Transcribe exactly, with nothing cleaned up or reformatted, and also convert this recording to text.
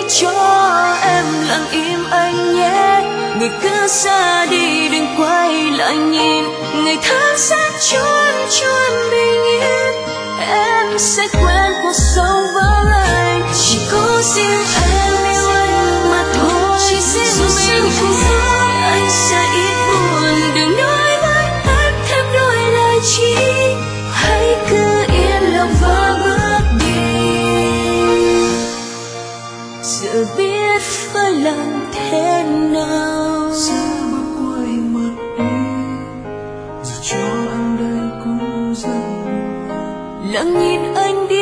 cho em lặng im anh nhé. Người cứ xa đi đừng quay lại nhìn, ngày tháng sẽ trôi trôi bình yên. Em sẽ quen cuộc sống vắng anh, chỉ có riêng em yêu anh mà thôi. Chỉ riêng mình không thôi, anh sẽ ít buồn. Đừng nói với em thêm đôi lời chi, hãy cứ yên lặng và bước đi. Giờ biết phải làm thế nào, sẽ bước quay mặt đi, dù cho anh đây cũng rất buồn. lặng nhìn anh đi